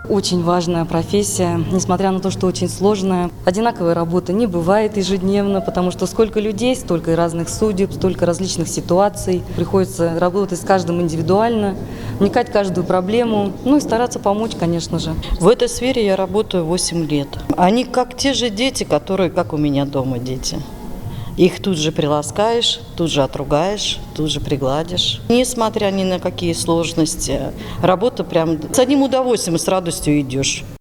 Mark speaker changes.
Speaker 1: Очень важная профессия, несмотря на то, что очень сложная. Одинаковой работы не бывает ежедневно, потому что сколько людей, столько и разных судеб, столько различных ситуаций. Приходится работать с каждым индивидуально, вникать в каждую проблему, ну и стараться помочь, конечно же.
Speaker 2: В этой сфере я работаю 8 лет. Они как те же дети, которые, как у меня дома дети. Их тут же приласкаешь, тут же отругаешь, тут же пригладишь. Несмотря ни на какие сложности, работа прям с одним удовольствием и с радостью идешь.